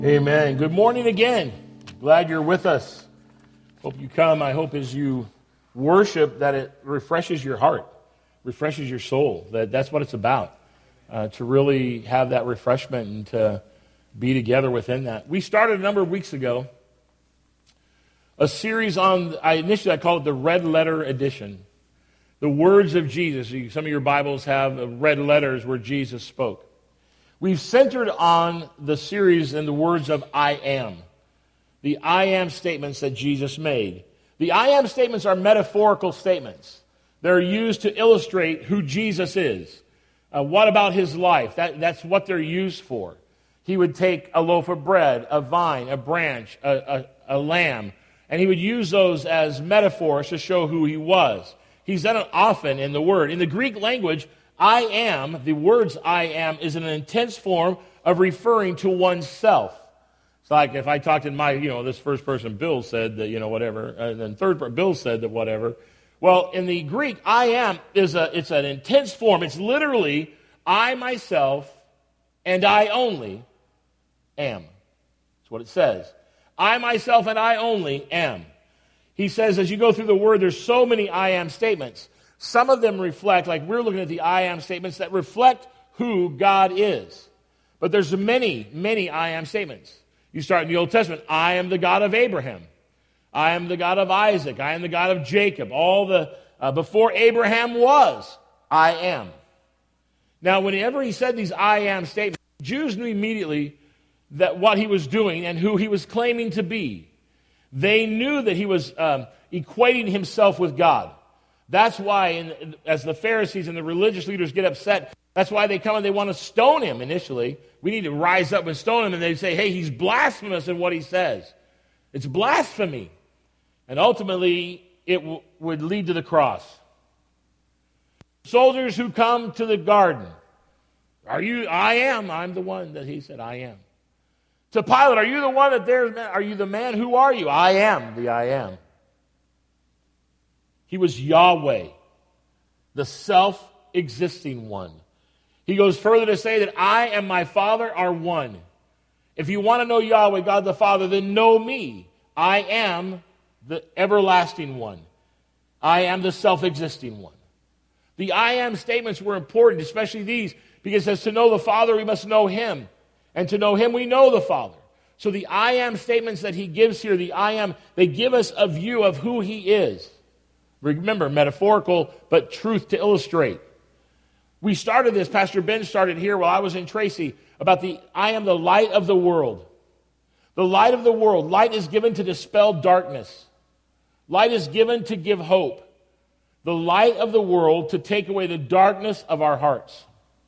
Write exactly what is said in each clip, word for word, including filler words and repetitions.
Amen. Good morning again. Glad you're with us. Hope you come. I hope as you worship that it refreshes your heart, refreshes your soul. That that's what it's about, uh, to really have that refreshment and to be together within that. We started a number of weeks ago a series on, I initially I called it the Red Letter Edition. The words of Jesus. Some of your Bibles have red letters where Jesus spoke. We've centered on the series in the words of I am. The I am statements that Jesus made. The I am statements are metaphorical statements. They're used to illustrate who Jesus is. Uh, what about his life? That, that's what they're used for. He would take a loaf of bread, a vine, a branch, a, a, a lamb, and he would use those as metaphors to show who he was. He's done it often in the Word. In the Greek language, I am, the words I am, is an intense form of referring to oneself. It's like if I talked in my, you know, this first person, Bill, said that, you know, whatever, and then third person, Bill said that whatever. Well, in the Greek, I am is a, it's an intense form. It's literally, I myself and I only am. That's what it says. I myself and I only am. He says, as you go through the Word, there's so many I am statements. Some of them reflect, like we're looking at the I am statements that reflect who God is. But there's many, many I am statements. You start in the Old Testament, I am the God of Abraham. I am the God of Isaac. I am the God of Jacob. All the, uh, before Abraham was, I am. Now, whenever he said these I am statements, Jews knew immediately that what he was doing and who he was claiming to be. They knew that he was um, equating himself with God. That's why, in, as the Pharisees and the religious leaders get upset, that's why they come and they want to stone him initially. We need to rise up and stone him, and they say, hey, he's blasphemous in what he says. It's blasphemy. And ultimately, it w- would lead to the cross. Soldiers who come to the garden, are you, I am, I'm the one that he said, I am. To Pilate, are you the one that there's, are you the man? Who are you? I am the I am. He was Yahweh, the self-existing one. He goes further to say that I and my Father are one. If you want to know Yahweh, God the Father, then know me. I am the everlasting one. I am the self-existing one. The I am statements were important, especially these, because it says to know the Father, we must know him. And to know him, we know the Father. So the I am statements that he gives here, the I am, they give us a view of who he is. Remember, metaphorical, but truth to illustrate. We started this, Pastor Ben started here while I was in Tracy, about the I am the light of the world. The light of the world. Light is given to dispel darkness. Light is given to give hope. The light of the world to take away the darkness of our hearts.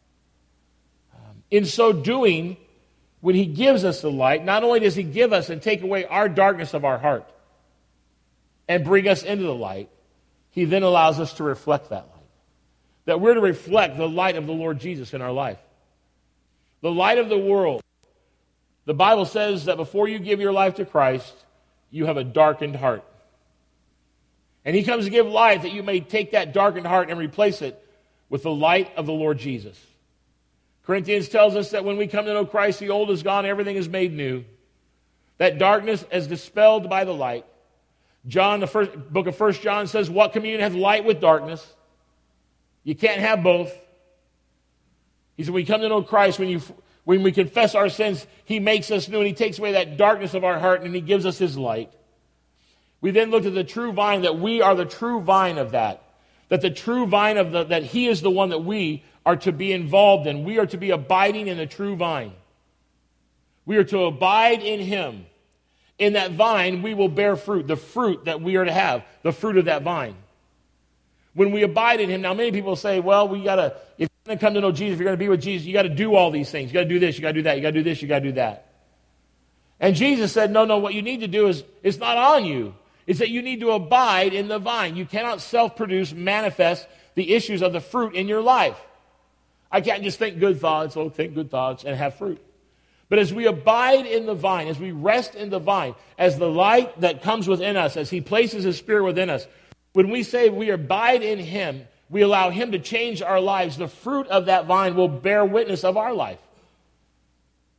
In so doing, when he gives us the light, not only does he give us and take away our darkness of our heart and bring us into the light, he then allows us to reflect that light. That we're to reflect the light of the Lord Jesus in our life. The light of the world. The Bible says that before you give your life to Christ, you have a darkened heart. And he comes to give light that you may take that darkened heart and replace it with the light of the Lord Jesus. Corinthians tells us that when we come to know Christ, the old is gone, everything is made new. That darkness is dispelled by the light. John, the first book of First John says, what communion has light with darkness? You can't have both. He said, when we come to know Christ, when you when we confess our sins, he makes us new and he takes away that darkness of our heart and he gives us his light. We then looked at the true vine, that we are the true vine of that. That the true vine of the, that he is the one that we are to be involved in. We are to be abiding in the true vine. We are to abide in him. In that vine, we will bear fruit, the fruit that we are to have, the fruit of that vine. When we abide in him, now many people say, well, we got to, if you're going to come to know Jesus, if you're going to be with Jesus, you got to do all these things. You got to do this, you got to do that, you got to do this, you got to do that. And Jesus said, no, no, what you need to do is, it's not on you. It's that you need to abide in the vine. You cannot self-produce, manifest the issues of the fruit in your life. I can't just think good thoughts, oh, think good thoughts, and have fruit. But as we abide in the vine, as we rest in the vine, as the light that comes within us, as he places his Spirit within us, when we say we abide in him, we allow him to change our lives, the fruit of that vine will bear witness of our life.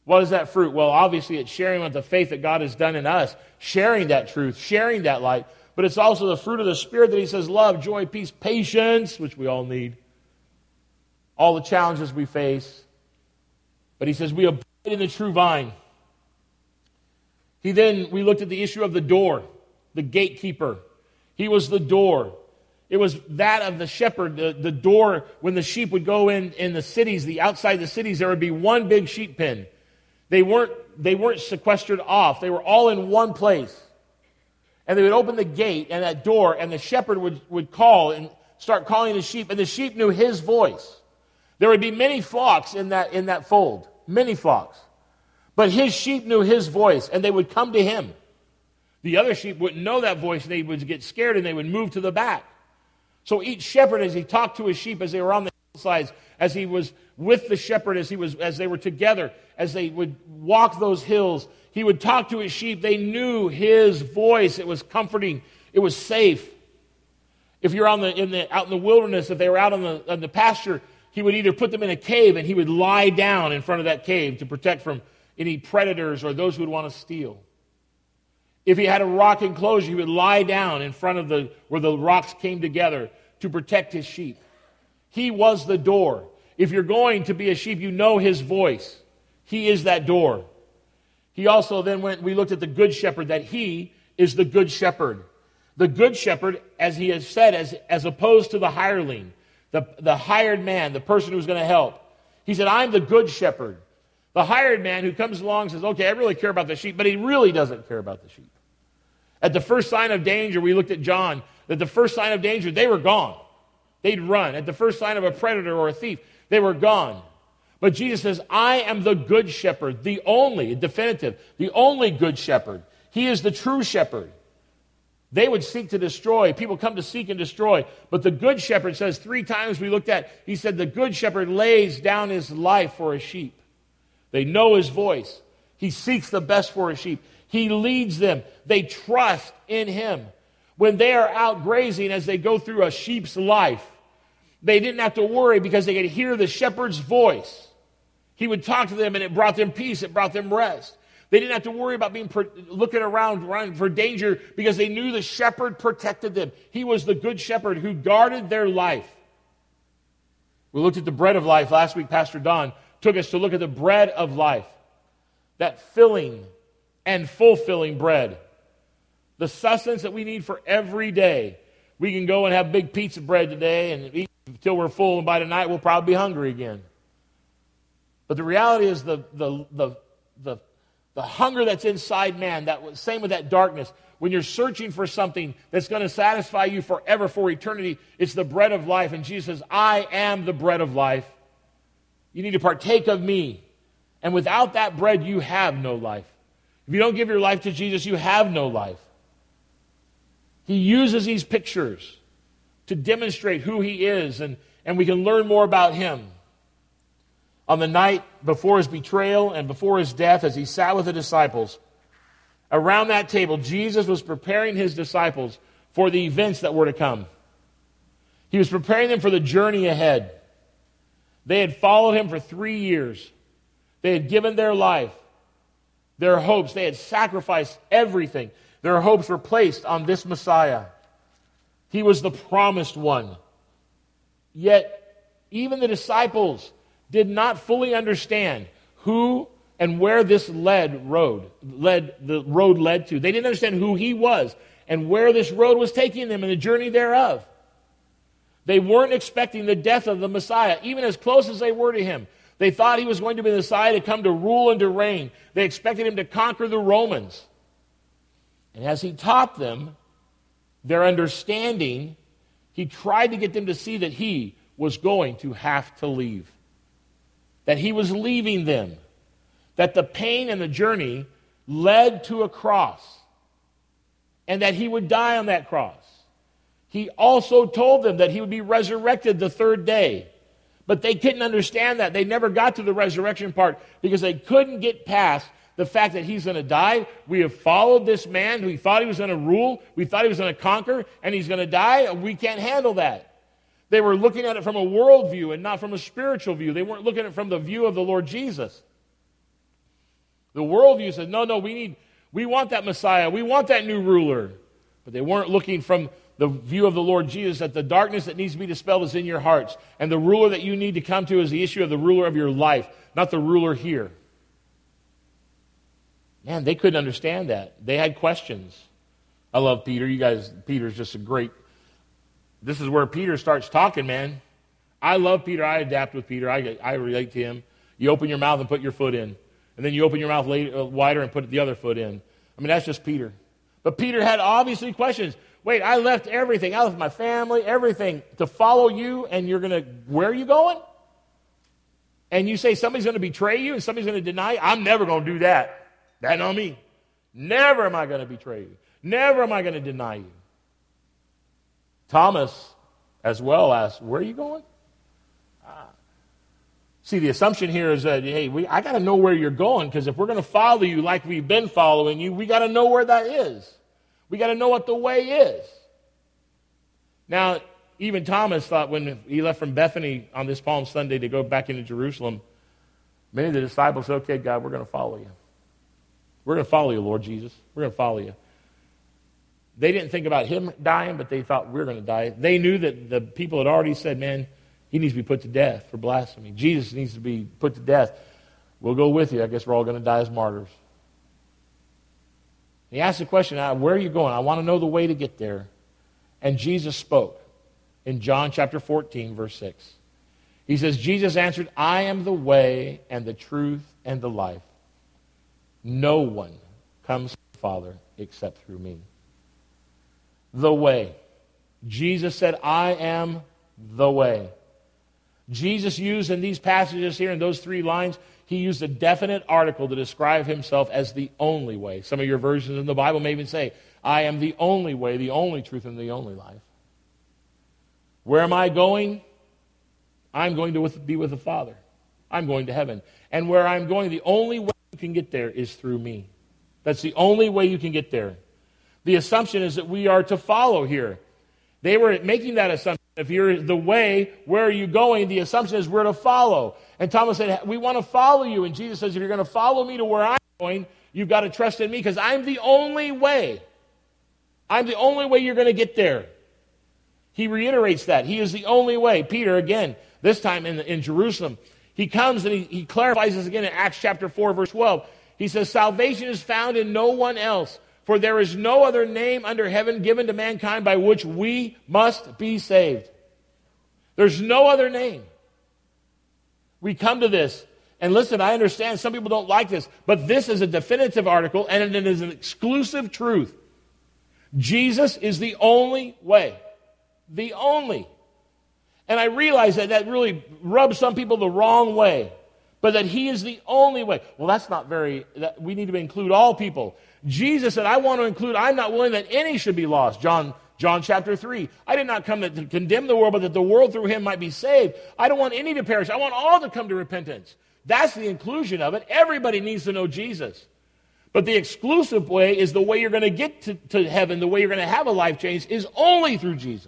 What is that fruit? Well, obviously it's sharing with the faith that God has done in us, sharing that truth, sharing that light. But it's also the fruit of the Spirit that he says, love, joy, peace, patience, which we all need. All the challenges we face. But he says, we abide in the true vine. He then, we looked at the issue of the door, the gatekeeper. He was the door. It was that of the shepherd, the, the door. When the sheep would go in, in the cities, the outside the cities, there would be one big sheep pen. They weren't, they weren't sequestered off. They were all in one place. And they would open the gate and that door, and the shepherd would, would call and start calling the sheep, and the sheep knew his voice. There would be many flocks in that, in that fold, many flocks. But his sheep knew his voice, and they would come to him. The other sheep wouldn't know that voice, and they would get scared, and they would move to the back. So each shepherd, as he talked to his sheep, as they were on the hillsides, as he was with the shepherd, as he was, as they were together, as they would walk those hills, he would talk to his sheep. They knew his voice. It was comforting. It was safe. If you're on the, in the, out in the wilderness, if they were out on the, on the pasture, he would either put them in a cave, and he would lie down in front of that cave to protect from any predators or those who would want to steal. If he had a rock enclosure, he would lie down in front of the where the rocks came together to protect his sheep. He was the door. If you're going to be a sheep, you know his voice. He is that door. He also then went, we looked at the good shepherd, that he is the good shepherd. The good shepherd, as he has said, as, as opposed to the hireling, the, the hired man, the person who's going to help. He said, I'm the good shepherd. The hired man who comes along and says, okay, I really care about the sheep, but he really doesn't care about the sheep. At the first sign of danger, we looked at John, that the first sign of danger, they were gone. They'd run. At the first sign of a predator or a thief, they were gone. But Jesus says, I am the good shepherd, the only, definitive, the only good shepherd. He is the true shepherd. They would seek to destroy. People come to seek and destroy. But the good shepherd says, three times we looked at, he said, the good shepherd lays down his life for his sheep. They know his voice. He seeks the best for his sheep. He leads them. They trust in him. When they are out grazing as they go through a sheep's life, they didn't have to worry because they could hear the shepherd's voice. He would talk to them, and it brought them peace. It brought them rest. They didn't have to worry about being per- looking around, around for danger because they knew the shepherd protected them. He was the good shepherd who guarded their life. We looked at the bread of life. Last week, Pastor Don took us to look at the bread of life, that filling and fulfilling bread, the sustenance that we need for every day. We can go and have big pizza bread today and eat until we're full, and by tonight we'll probably be hungry again. But the reality is the the the the, the hunger that's inside man, that same with that darkness. When you're searching for something that's going to satisfy you forever, for eternity, it's the bread of life. And Jesus says, I am the bread of life. You need to partake of me. And without that bread, you have no life. If you don't give your life to Jesus, you have no life. He uses these pictures to demonstrate who he is, and, and we can learn more about him. On the night before his betrayal and before his death, as he sat with the disciples, around that table, Jesus was preparing his disciples for the events that were to come. He was preparing them for the journey ahead. They had followed him for three years. They had given their life, their hopes. They had sacrificed everything. Their hopes were placed on this Messiah. He was the promised one. Yet, even the disciples did not fully understand who and where this led road, led the road led to. They didn't understand who he was and where this road was taking them and the journey thereof. They weren't expecting the death of the Messiah, even as close as they were to him. They thought he was going to be the Messiah to come to rule and to reign. They expected him to conquer the Romans. And as he taught them their understanding, he tried to get them to see that he was going to have to leave. That he was leaving them. That the pain and the journey led to a cross. And that he would die on that cross. He also told them that he would be resurrected the third day. But they couldn't understand that. They never got to the resurrection part because they couldn't get past the fact that he's going to die. We have followed this man who we thought he was going to rule. We thought he was going to conquer, and he's going to die. We can't handle that. They were looking at it from a worldview and not from a spiritual view. They weren't looking at it from the view of the Lord Jesus. The worldview says, no, no, we need, we want that Messiah. We want that new ruler. But they weren't looking from the view of the Lord Jesus, that the darkness that needs to be dispelled is in your hearts. And the ruler that you need to come to is the issue of the ruler of your life, not the ruler here. Man, they couldn't understand that. They had questions. I love Peter. You guys, Peter's just a great, this is where Peter starts talking, man. I love Peter. I adapt with Peter. I, I relate to him. You open your mouth and put your foot in. And then you open your mouth later, wider and put the other foot in. I mean, that's just Peter. But Peter had obviously questions. Wait, I left everything. I left my family, everything to follow you, and you're going to, where are you going? And you say somebody's going to betray you and somebody's going to deny you? I'm never going to do that. That on me. Never am I going to betray you. Never am I going to deny you. Thomas, as well, asked, where are you going? Ah. See, the assumption here is that, hey, we, I got to know where you're going, because if we're going to follow you like we've been following you, we got to know where that is. We got to know what the way is. Now, even Thomas thought when he left from Bethany on this Palm Sunday to go back into Jerusalem, many of the disciples said, okay, God, we're going to follow you. We're going to follow you, Lord Jesus. We're going to follow you. They didn't think about him dying, but they thought we're going to die. They knew that the people had already said, man, he needs to be put to death for blasphemy. Jesus needs to be put to death. We'll go with you. I guess we're all going to die as martyrs. He asked the question, where are you going? I want to know the way to get there. And Jesus spoke in John chapter fourteen, verse six. He says, Jesus answered, I am the way and the truth and the life. No one comes to the Father except through me. The way. Jesus said, I am the way. Jesus used in these passages here, in those three lines, he used a definite article to describe himself as the only way. Some of your versions in the Bible may even say, I am the only way, the only truth, and the only life. Where am I going? I'm going to be with the Father. I'm going to heaven. And where I'm going, the only way you can get there is through me. That's the only way you can get there. The assumption is that we are to follow here. They were making that assumption. If you're the way, where are you going? The assumption is we're to follow. And Thomas said, we want to follow you. And Jesus says, if you're going to follow me to where I'm going, you've got to trust in me, because I'm the only way. I'm the only way you're going to get there. He reiterates that. He is the only way. Peter, again, this time in, in Jerusalem, he comes and he, he clarifies this again in Acts chapter four, verse twelve. He says, salvation is found in no one else, for there is no other name under heaven given to mankind by which we must be saved. There's no other name. We come to this, and listen, I understand some people don't like this, but this is a definitive article, and it is an exclusive truth. Jesus is the only way. The only. And I realize that that really rubs some people the wrong way, but that he is the only way. Well, that's not very, that, we need to include all people. Jesus said, I want to include, I'm not willing that any should be lost. John John chapter three. I did not come to condemn the world, but that the world through him might be saved. I don't want any to perish. I want all to come to repentance. That's the inclusion of it. Everybody needs to know Jesus. But the exclusive way is the way you're going to get to, to heaven, the way you're going to have a life change is only through Jesus.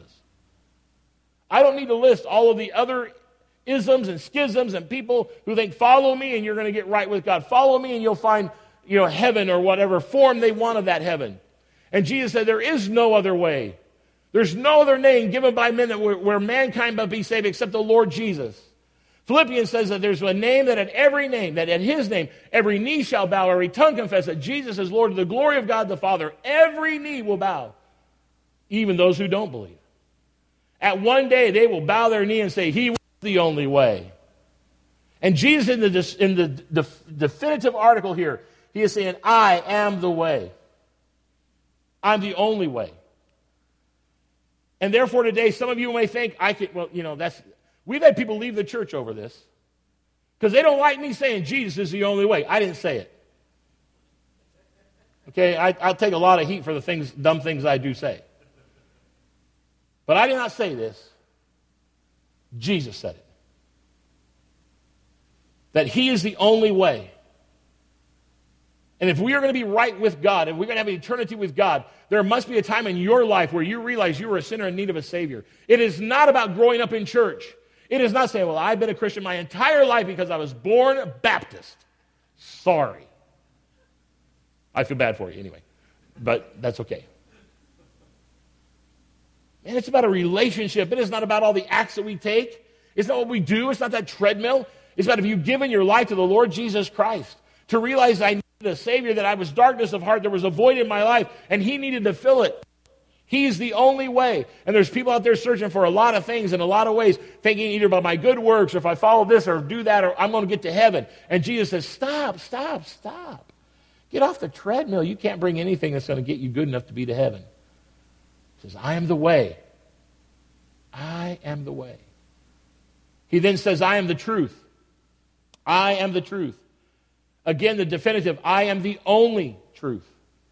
I don't need to list all of the other isms and schisms and people who think, follow me and you're going to get right with God. Follow me and you'll find, you know, heaven or whatever form they want of that heaven. And Jesus said, there is no other way. There's no other name given by men that where, where mankind might be saved except the Lord Jesus. Philippians says that there's a name that at every name, that at his name, every knee shall bow, every tongue confess that Jesus is Lord to the glory of God the Father. Every knee will bow, even those who don't believe. At one day, they will bow their knee and say, he was the only way. And Jesus, in the, in the def, definitive article here, he is saying, I am the way. I'm the only way. And therefore today, some of you may think, I could, well, you know, that's, we've had people leave the church over this because they don't like me saying Jesus is the only way. I didn't say it. Okay, I, I'll take a lot of heat for the things, dumb things I do say. But I did not say this. Jesus said it. That he is the only way. And if we are going to be right with God, and we're going to have an eternity with God, there must be a time in your life where you realize you are a sinner in need of a Savior. It is not about growing up in church. It is not saying, well, I've been a Christian my entire life because I was born Baptist. Sorry. I feel bad for you anyway, but that's okay. And it's about a relationship. It is not about all the acts that we take. It's not what we do. It's not that treadmill. It's about if you've given your life to the Lord Jesus Christ, to realize I needed a Savior, that I was darkness of heart, there was a void in my life, and He needed to fill it. He's the only way. And there's people out there searching for a lot of things in a lot of ways, thinking either about my good works, or if I follow this or do that, or I'm going to get to heaven. And Jesus says, stop, stop, stop. Get off the treadmill. You can't bring anything that's going to get you good enough to be to heaven. He says, I am the way. I am the way. He then says, I am the truth. I am the truth. Again, the definitive, I am the only truth.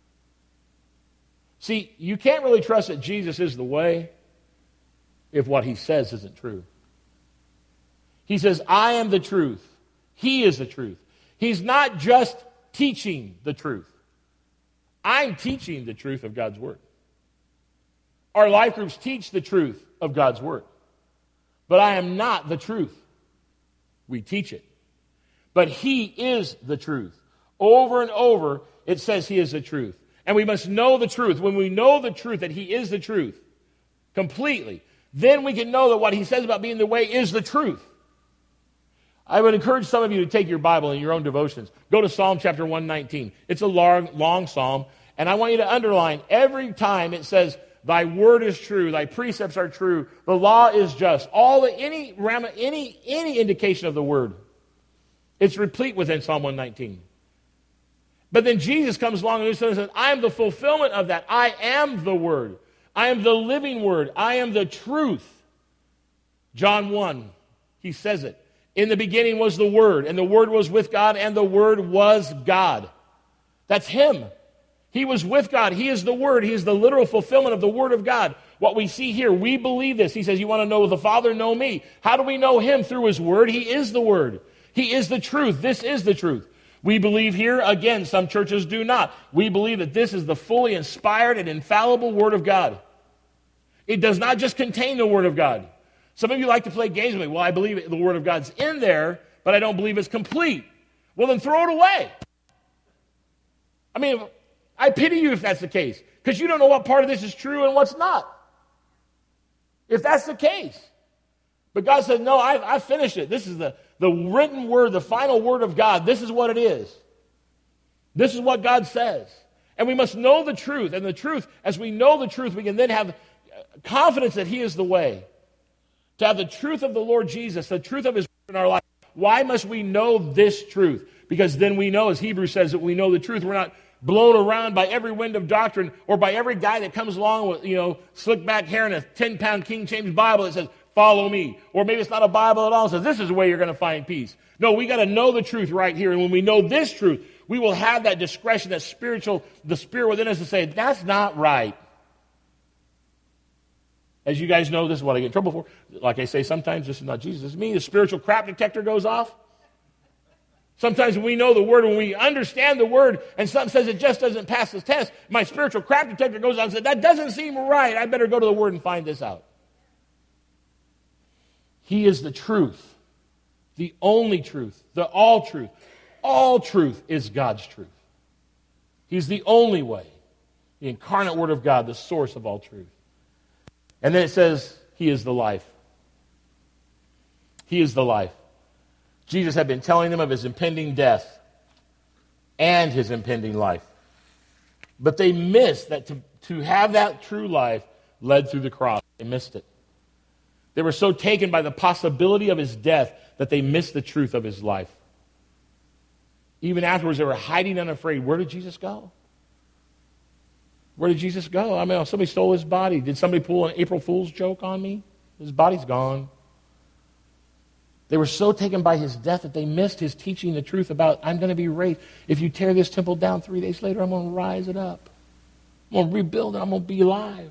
See, you can't really trust that Jesus is the way if what He says isn't true. He says, I am the truth. He is the truth. He's not just teaching the truth. I'm teaching the truth of God's Word. Our life groups teach the truth of God's Word. But I am not the truth. We teach it. But He is the truth. Over and over, it says He is the truth. And we must know the truth. When we know the truth, that He is the truth completely, then we can know that what He says about being the way is the truth. I would encourage some of you to take your Bible and your own devotions. Go to Psalm chapter one nineteen. It's a long, long psalm, and I want you to underline every time it says, Thy word is true, Thy precepts are true, the law is just. All the, any, any, any indication of the word, it's replete within Psalm one nineteen. But then Jesus comes along and says, I am the fulfillment of that. I am the Word. I am the living Word. I am the truth. John one, he says it. In the beginning was the Word, and the Word was with God, and the Word was God. That's Him. He was with God. He is the Word. He is the literal fulfillment of the Word of God. What we see here, we believe this. He says, you want to know the Father, know me. How do we know Him? Through His Word. He is the Word. He is the truth. This is the truth. We believe here, again, some churches do not. We believe that this is the fully inspired and infallible Word of God. It does not just contain the Word of God. Some of you like to play games with me. Well, I believe the Word of God's in there, but I don't believe it's complete. Well, then throw it away. I mean, I pity you if that's the case, because you don't know what part of this is true and what's not. If that's the case. But God said, no, I've, I've finished it. This is the, the written word, the final word of God. This is what it is. This is what God says. And we must know the truth. And the truth, as we know the truth, we can then have confidence that He is the way. To have the truth of the Lord Jesus, the truth of His word in our life. Why must we know this truth? Because then we know, as Hebrews says, that we know the truth. We're not blown around by every wind of doctrine or by every guy that comes along with, you know, slick back hair and a ten-pound King James Bible that says, follow me. Or maybe it's not a Bible at all. It says, this is the way you're going to find peace. No, we got to know the truth right here. And when we know this truth, we will have that discretion, that spiritual, the Spirit within us to say, that's not right. As you guys know, this is what I get in trouble for. Like I say, sometimes this is not Jesus, it's me. The spiritual crap detector goes off. Sometimes when we know the Word, when we understand the Word, and something says it just doesn't pass the test, my spiritual crap detector goes off and says, that doesn't seem right. I better go to the Word and find this out. He is the truth, the only truth, the all truth. All truth is God's truth. He's the only way, the incarnate Word of God, the source of all truth. And then it says, He is the life. He is the life. Jesus had been telling them of His impending death and His impending life. But they missed that to, to have that true life led through the cross. They missed it. They were so taken by the possibility of His death that they missed the truth of His life. Even afterwards, they were hiding unafraid. Where did Jesus go? Where did Jesus go? I mean, somebody stole His body. Did somebody pull an April Fool's joke on me? His body's gone. They were so taken by His death that they missed His teaching the truth about, I'm going to be raised. If you tear this temple down three days later, I'm going to rise it up. I'm going to rebuild it. I'm going to be alive.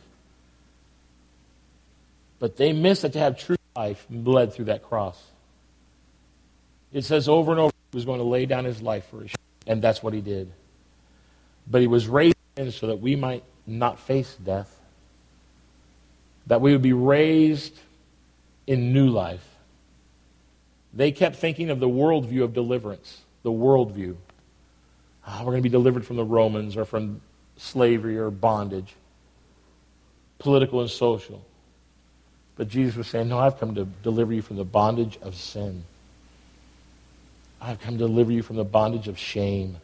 But they missed that to have true life bled through that cross. It says over and over, He was going to lay down His life for His sheep. And that's what He did. But He was raised again so that we might not face death. That we would be raised in new life. They kept thinking of the worldview of deliverance. The worldview. Oh, we're going to be delivered from the Romans or from slavery or bondage, political and social. But Jesus was saying, no, I've come to deliver you from the bondage of sin. I've come to deliver you from the bondage of shame.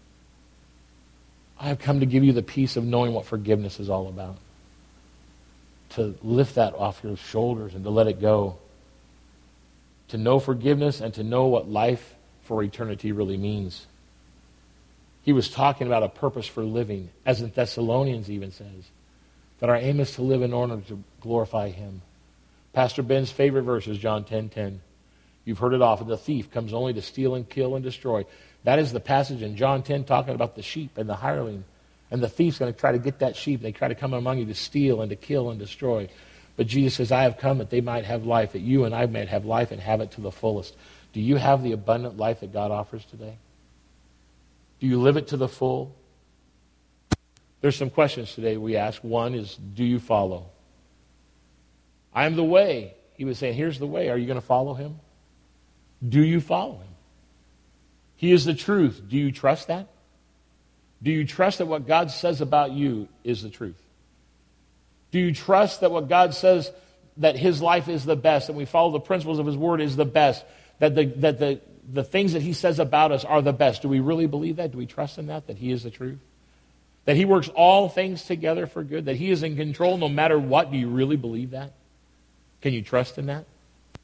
I've come to give you the peace of knowing what forgiveness is all about. To lift that off your shoulders and to let it go. To know forgiveness and to know what life for eternity really means. He was talking about a purpose for living, as in Thessalonians even says, that our aim is to live in order to glorify Him. Pastor Ben's favorite verse is John ten ten. You've heard it often. The thief comes only to steal and kill and destroy. That is the passage in John ten talking about the sheep and the hireling. And the thief's going to try to get that sheep. They try to come among you to steal and to kill and destroy. But Jesus says, I have come that they might have life, that you and I might have life and have it to the fullest. Do you have the abundant life that God offers today? Do you live it to the full? There's some questions today we ask. One is, do you follow? I am the way. He was saying, here's the way. Are you going to follow Him? Do you follow Him? He is the truth. Do you trust that? Do you trust that what God says about you is the truth? Do you trust that what God says, that His life is the best, that we follow the principles of His Word is the best, that the that the the things that He says about us are the best? Do we really believe that? Do we trust in that, that He is the truth? That He works all things together for good? That He is in control no matter what? Do you really believe that? Can you trust in that?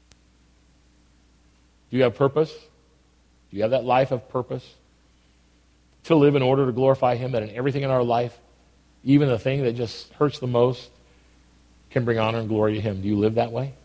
Do you have purpose? Do you have that life of purpose? To live in order to glorify Him, that in everything in our life, even the thing that just hurts the most, can bring honor and glory to Him. Do you live that way?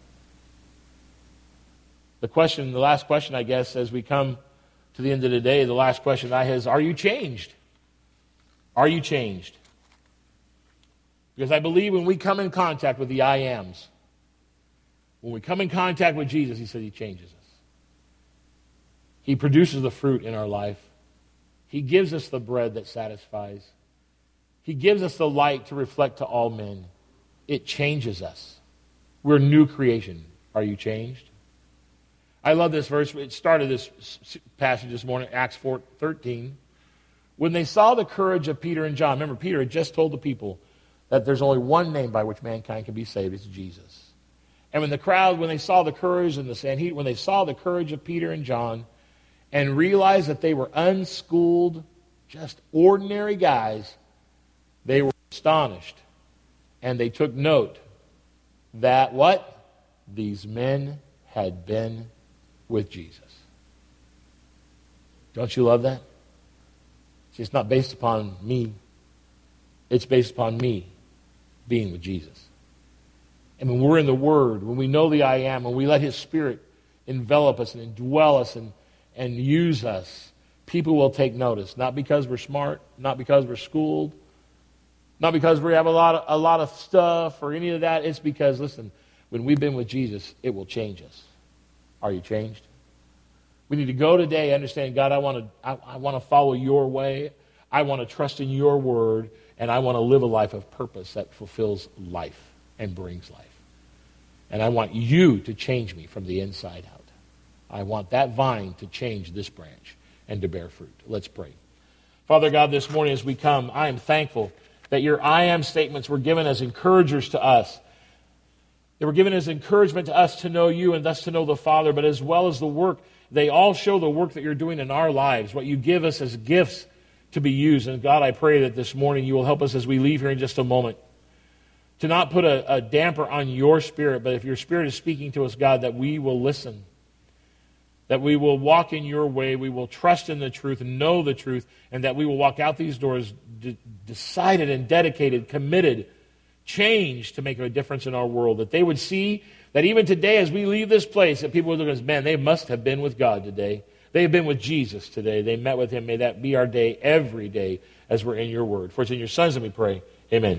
The question, the last question, I guess, as we come to the end of the day, the last question I have is, are you changed? Are you changed? Because I believe when we come in contact with the I ams, when we come in contact with Jesus, He said He changes us. He produces the fruit in our life. He gives us the bread that satisfies. He gives us the light to reflect to all men. It changes us. We're new creation. Are you changed? I love this verse. It started this passage this morning, Acts four thirteen. When they saw the courage of Peter and John, remember Peter had just told the people that there's only one name by which mankind can be saved. It's Jesus. And when the crowd, when they saw the courage and the Sanhedrin, when they saw the courage of Peter and John and realized that they were unschooled, just ordinary guys, they were astonished. And they took note that what? These men had been with Jesus. Don't you love that? See, it's not based upon me. It's based upon me being with Jesus. And when we're in the Word, when we know the I am, when we let His Spirit envelop us and indwell us and, and use us, people will take notice. Not because we're smart, not because we're schooled, not because we have a lot of, a lot of stuff or any of that. It's because, listen, when we've been with Jesus, it will change us. Are you changed? We need to go today, understand, God, I want to I, I want to follow your way. I want to trust in your word, and I want to live a life of purpose that fulfills life and brings life. And I want you to change me from the inside out. I want that vine to change this branch and to bear fruit. Let's pray. Father God, this morning as we come, I am thankful that your I am statements were given as encouragers to us. They were given as encouragement to us to know you and thus to know the Father, but as well as the work, they all show the work that you're doing in our lives, what you give us as gifts to be used. And God, I pray that this morning you will help us as we leave here in just a moment to not put a, a damper on your Spirit, but if your Spirit is speaking to us, God, that we will listen, that we will walk in your way, we will trust in the truth and know the truth, and that we will walk out these doors de- decided and dedicated, committed, changed to make a difference in our world, that they would see that even today as we leave this place, that people would look at us, man, they must have been with God today. They have been with Jesus today. They met with Him. May that be our day every day as we're in your word. For it's in your Son's name we pray. Amen.